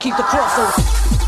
keep the crossover.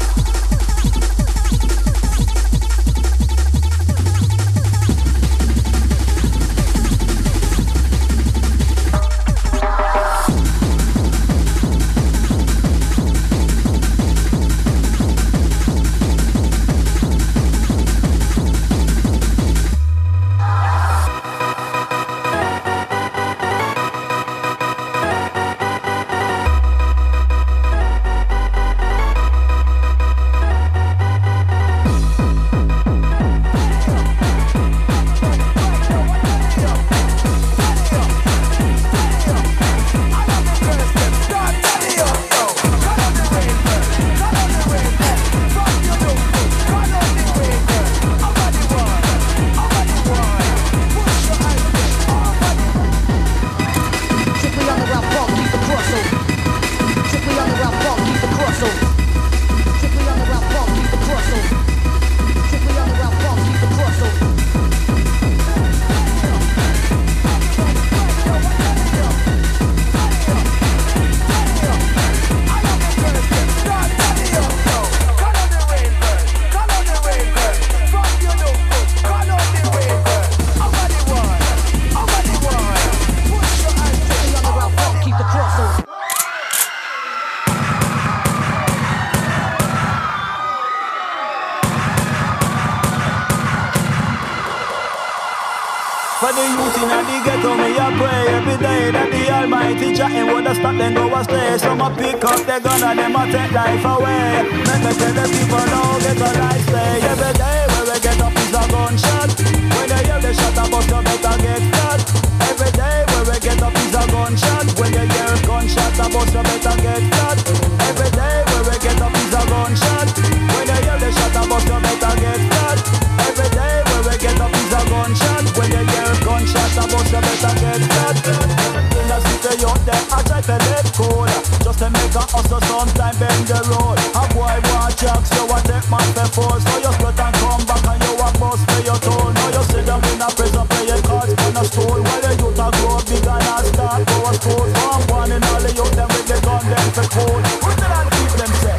For the youth in the ghetto, me a pray every day that the Almighty Jah him woulda stop them go astray. Some a pick up their gun and them a take life away. Make me tell the people now get a life stay. Every day when we get up is a gunshot. When they hear the shot, a bust you better get shot. Every day when we get up is a gunshot. When they hear gunshot, a bust you better get shot. Every day when we get up is a gunshot. When they hear the shot, a bust you better get shot. Every day when we get up is a gunshot. When they hear gunshot, a bust you better get shot. In the city out there, I try to let cool. Just to make a hustle, sometime bend the road. A boy want jacks, you a take man for force. So you split and come back and you a bust for your toll. Now you sit down in a prison playing cards on the stool. While the youth a grow big and a start go a school. So I'm warning all the youth them with the gun them for cool. What did I keep them say?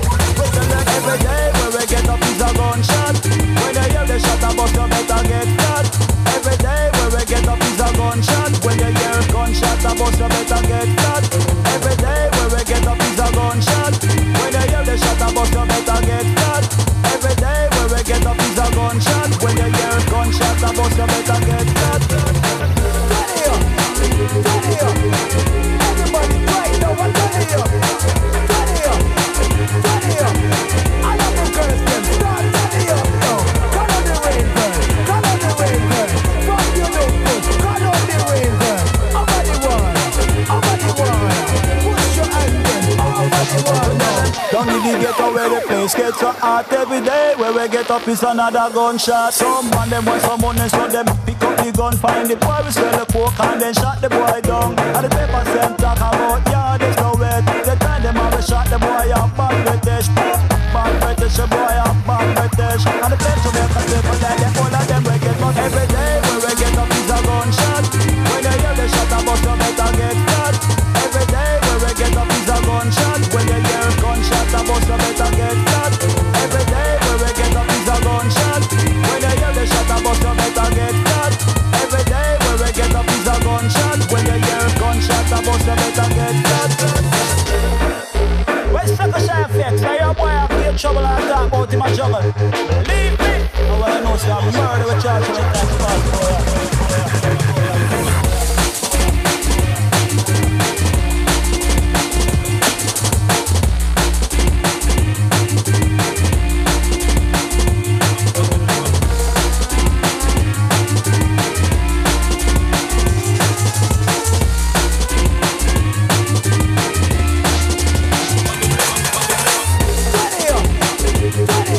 Every day when we get up is a gunshot. When they hear the shot, a bust you better get shot. Every day when we get up is a gunshot. When you hear gunshot, a bust you better get shot. Every day when we get up is a gunshot. When you hear the shot, a bust you better get shot. Every day when we get up is a gunshot. When you hear gunshot, a bust you better get shot. Everybody right now, I'm turn it up. Turn it up. Turn it up. I love the girls, them start turn it up now. Call on the rain girl. Call on the rain girl. Fuck you look good. Call on the rain girl. Over the wall. Over the wall. Push your hand then. Over the wall now. Down in the ghetto where the place gets so hot every day. Where we get up is another gunshot. Some man them want some money so them pick up the gun. Find the boy we sell the coke and then shot the boy down. And the paper sent talk about yeah there's no way. The time them have a shot the boy up bad British. Bad British the boy up bad British. And the place to make a paper like the all of them we get up every day. Where we get up is a gunshot. When you hear the shot a bust you better get shot. Every day where we get up is a gunshot. When you hear gunshot a bust you better get shot. Every day where we get up is a gunshot. When you hear the shot a bust you better get shot. Every day where we get up is a gunshot. When you hear gunshot a bust you better get shot. Where's Sucker Shy Flex? Now your boy have been trouble and talk about him a juggle. Leave me! Oh well I know so I'm murder with charge with that bad boy.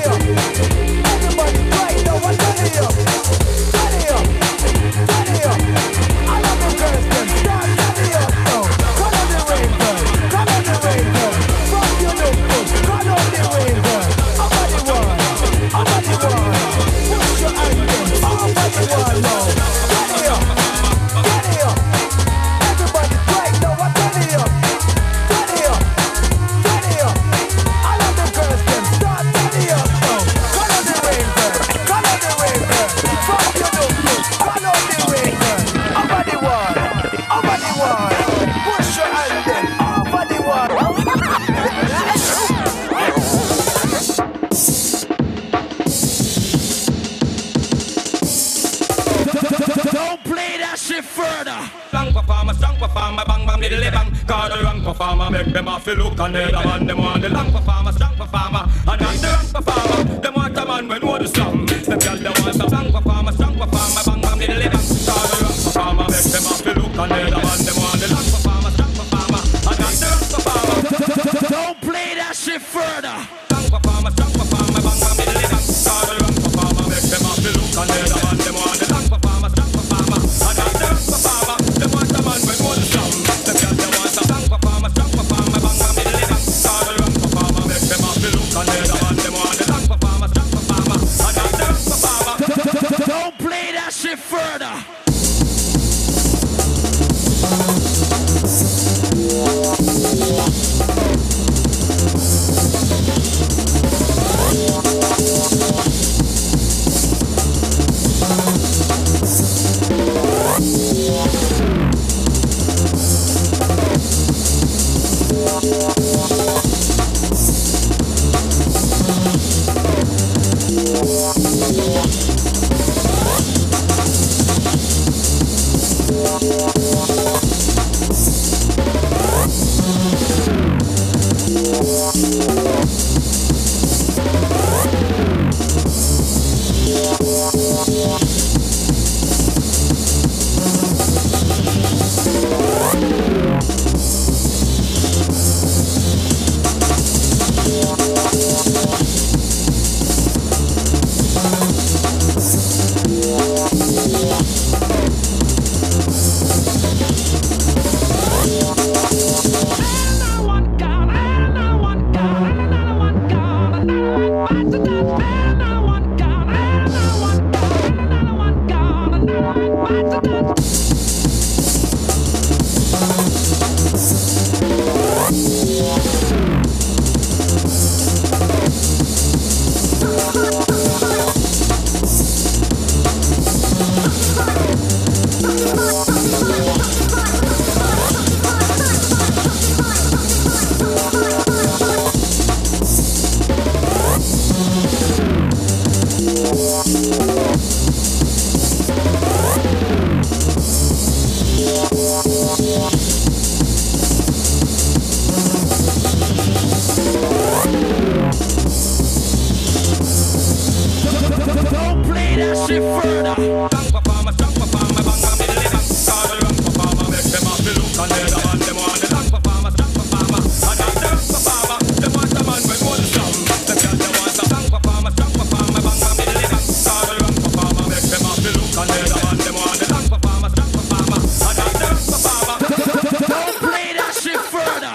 Everybody right now, what's that here? make them have to look and the man them want the long performer, strong performer, and not the wrong performer. Them want a man when know the song. The girl them want a long performer, strong performer, bang bang middle bang. Start the wrong performer, make them have to look and the man them want the long performer, strong performer, and not the wrong performer. Don't play that shit further. Strong performer, bang bang middle bang. Start the wrong performer, make them have to look and the man them want the long performer, strong performer, and not the wrong performer. Them want a man when know the song. The girl them want a long performer, strong performer, bang bang middle bang. Start the wrong performer, make them have to look and the man them want the long performer, strong performer, and not the wrong performer. Don't play that shit further. Don't play that shit further. Strong performer, bang bang middle bang. Start the wrong performer, make them have to look and the man them want the long performer, strong performer, and not the wrong performer. Them want a man when know the song. The girl them want a strong performer, bang bang middle bang. Start the wrong performer, make them have to look and the man them want the long performer, strong performer, and not the wrong performer. Don't play that shit further.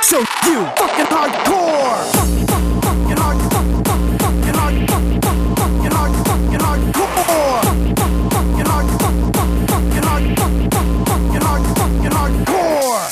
show you fucking hardcore. Fucking hard, fucking hard, fucking hard, fucking hardcore. Fucking hard, fucking hard, fucking hardcore.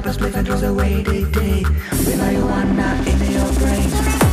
a spliff and throws away the day. When are you want that in your brain?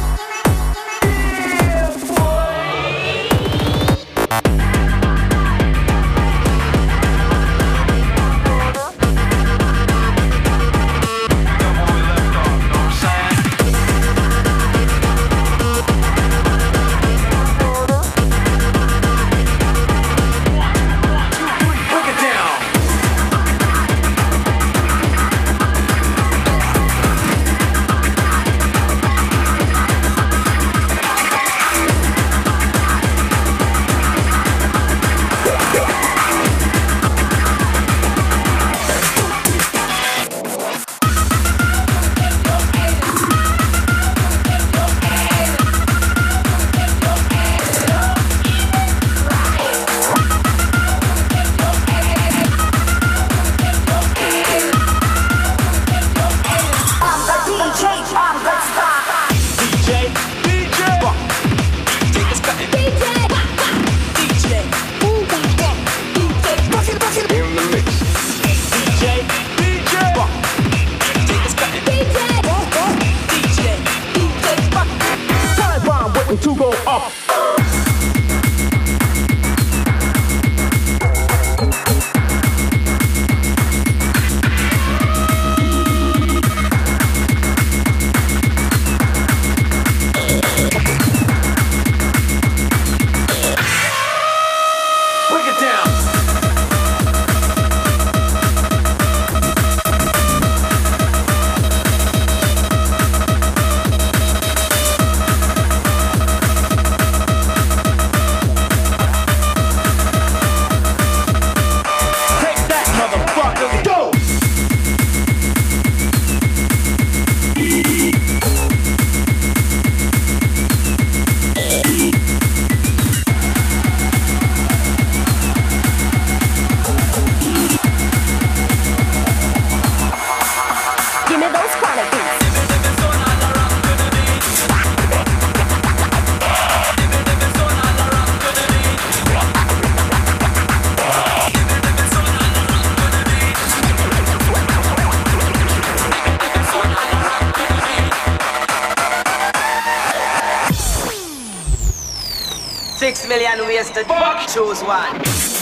Ways to fuck, choose one.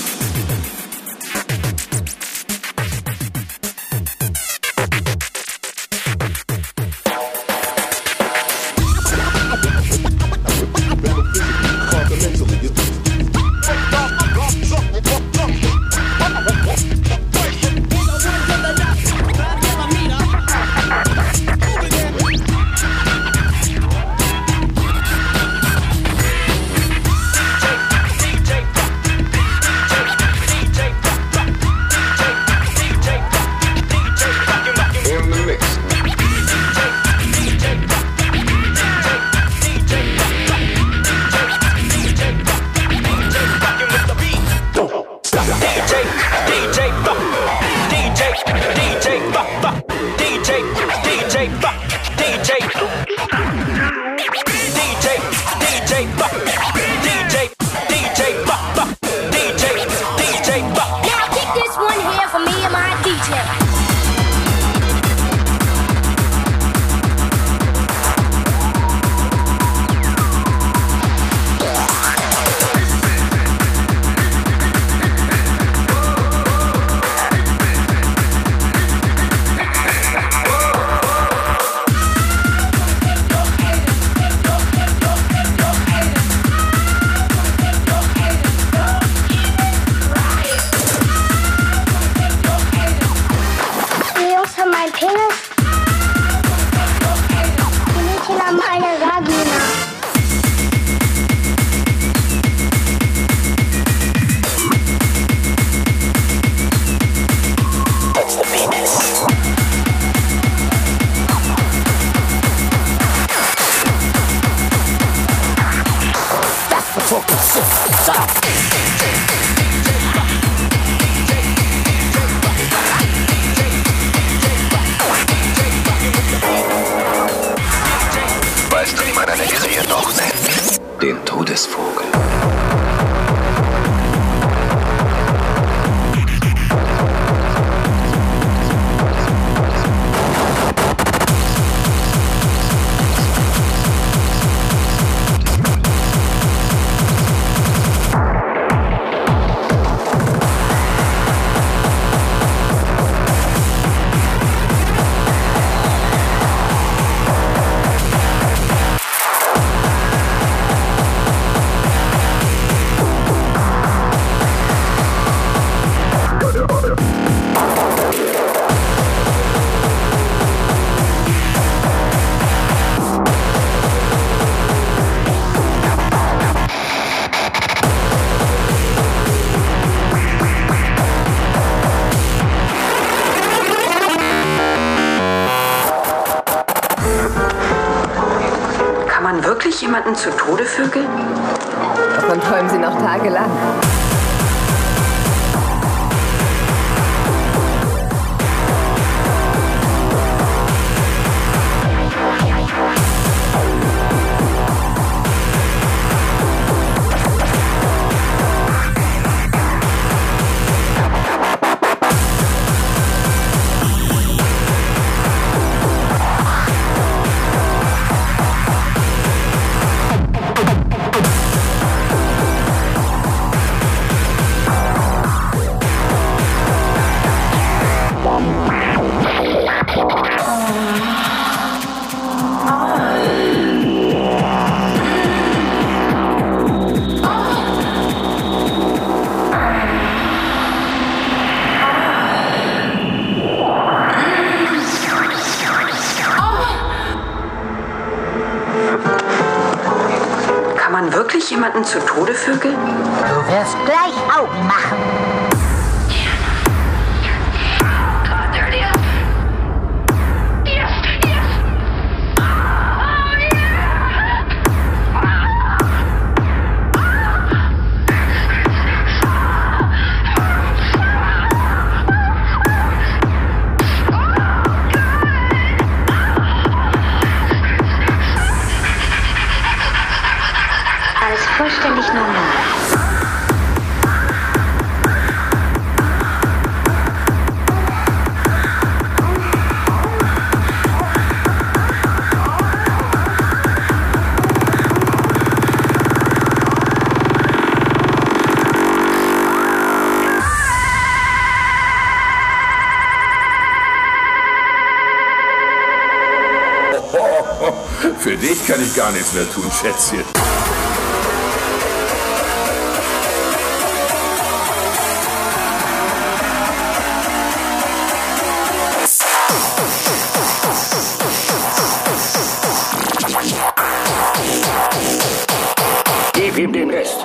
Weißt du, wie man eine Serie noch nennt? Den Todesvogel. man wirklich jemanden zu Tode vögeln? Davon träumen Sie noch tagelang. Jemanden zu Tode vögeln? Du wirst gleich Augen machen. Vollständig normal. Für dich kann ich gar nichts mehr tun, Schätzchen. Gib ihm den Rest.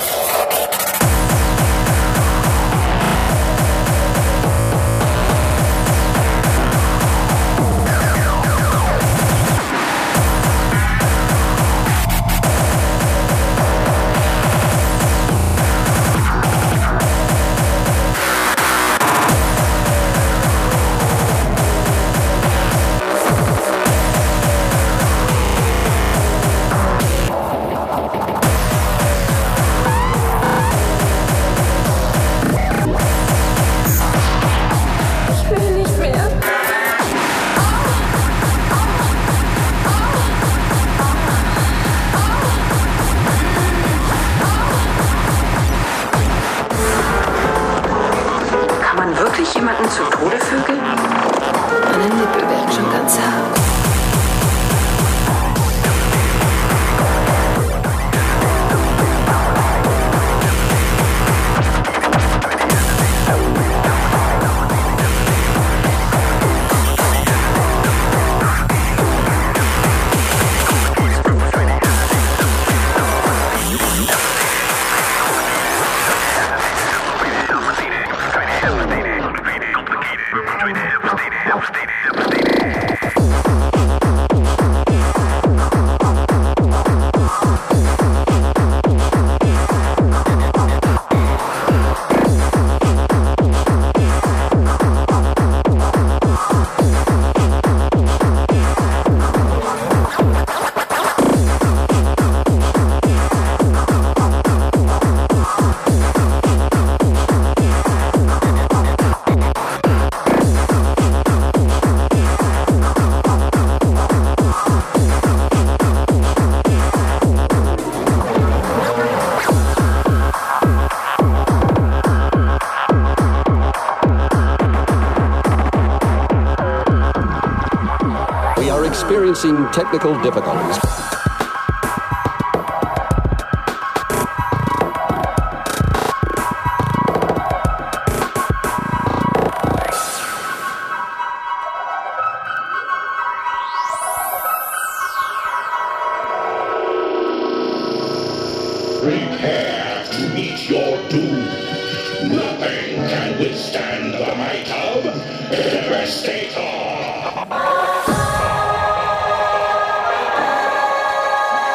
Jemanden zu Tode vögeln? Meine Nippel werden schon ganz hart. Experiencing technical difficulties. Prepare to meet your doom. Nothing can withstand the might of Devastator.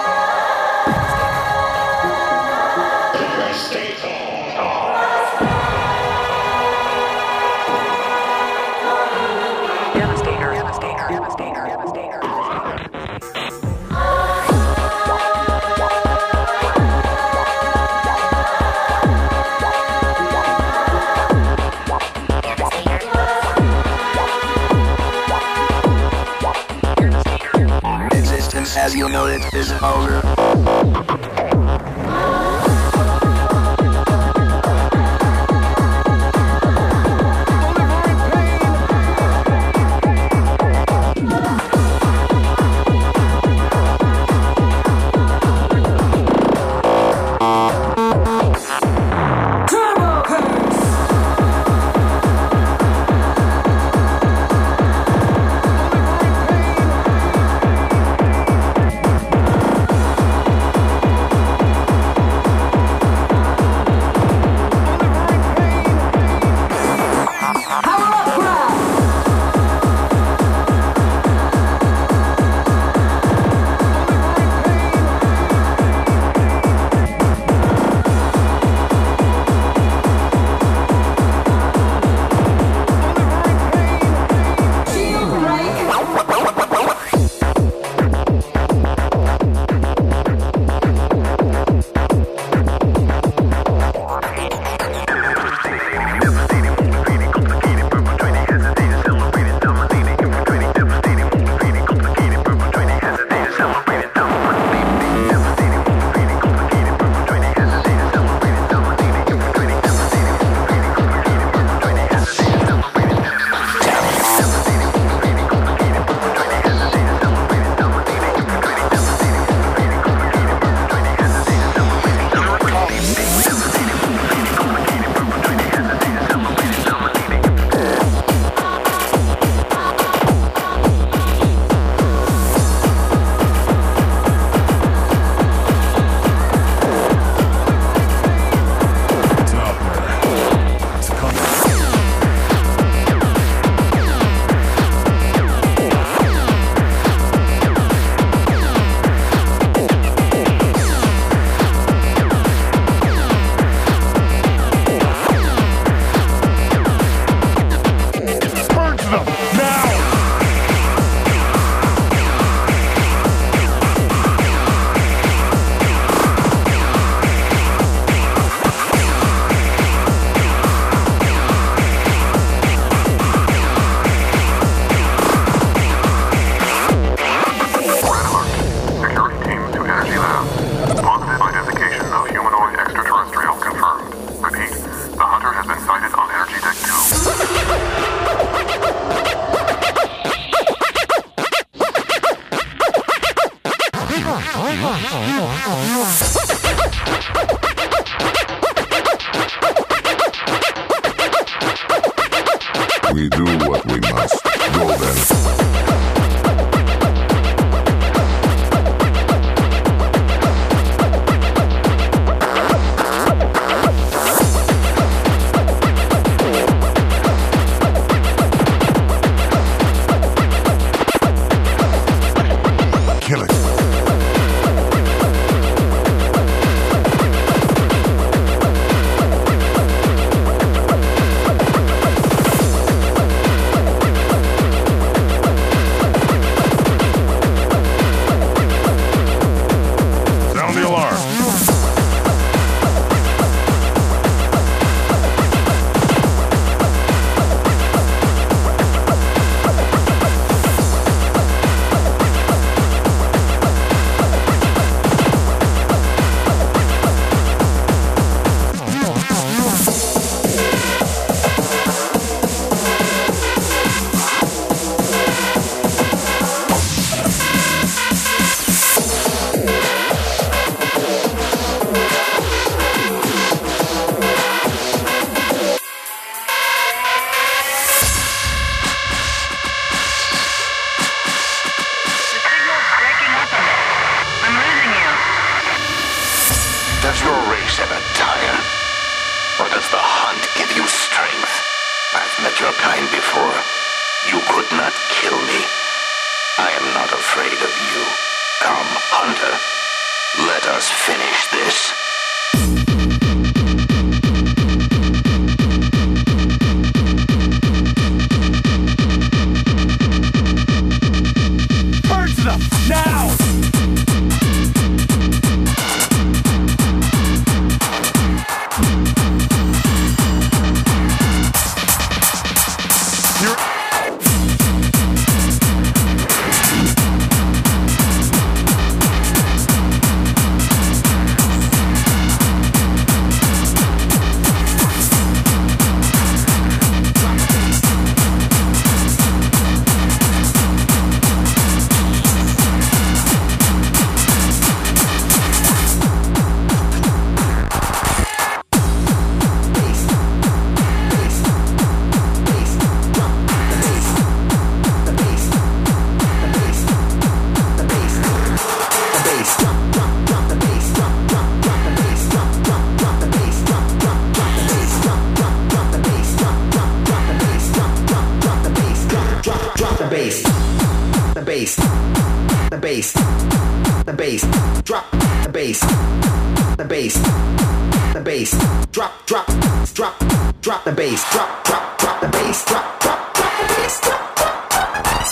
as you know it, is over. We do what we must. Go then. Kill it. Does your race ever tire? Or does the hunt give you strength? I've met your kind before. You could not kill me. I am not afraid of you. Come, Hunter. Let us finish this. Purge them now! bass, the bass, the bass, drop the bass, the bass, the bass, drop, drop, drop, drop the bass, drop, drop, drop the bass, drop, drop, drop the bass, drop, drop, drop the bass.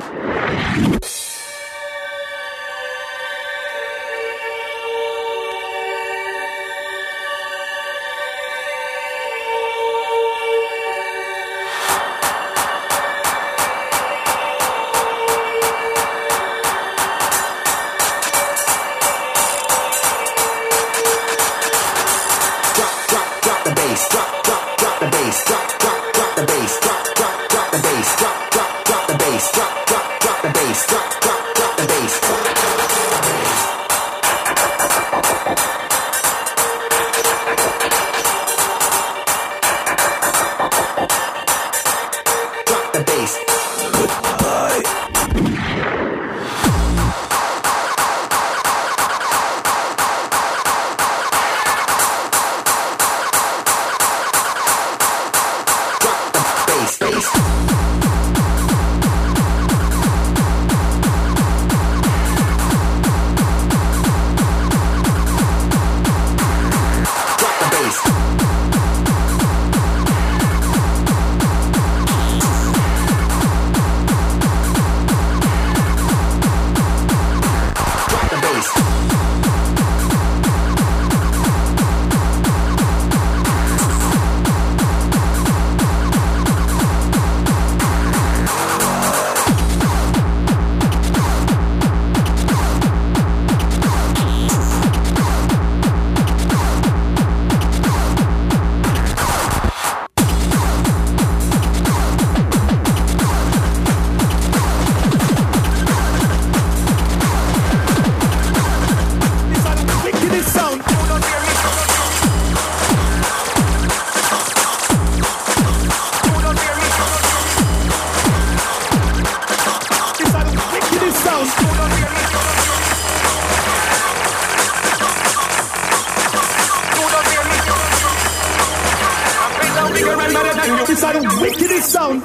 These are the wickedest sound.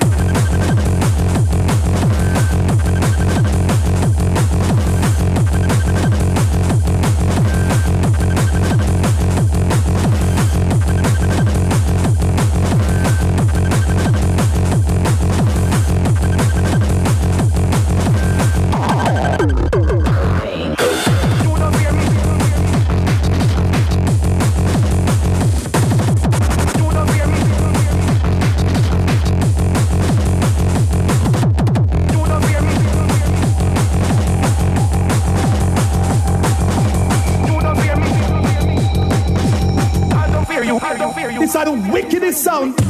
These are the wickedest sound.